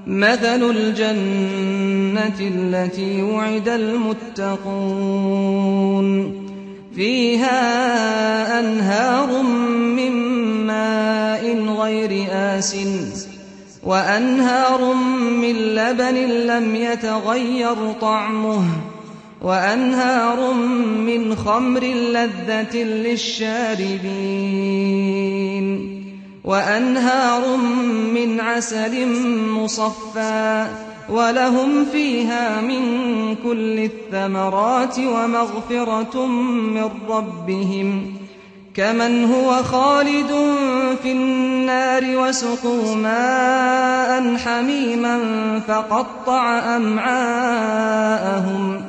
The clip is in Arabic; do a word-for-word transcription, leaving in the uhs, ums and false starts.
مثل الجنة التي وعد المتقون فيها أنهار من ماء غير آسن وأنهار من لبن لم يتغير طعمه وأنهار من خمر لذة للشاربين وأنهار من عسل مصفى ولهم فيها من كل الثمرات ومغفرة من ربهم كمن هو خالد في النار وسقوا ماء حميما فقطع أمعاءهم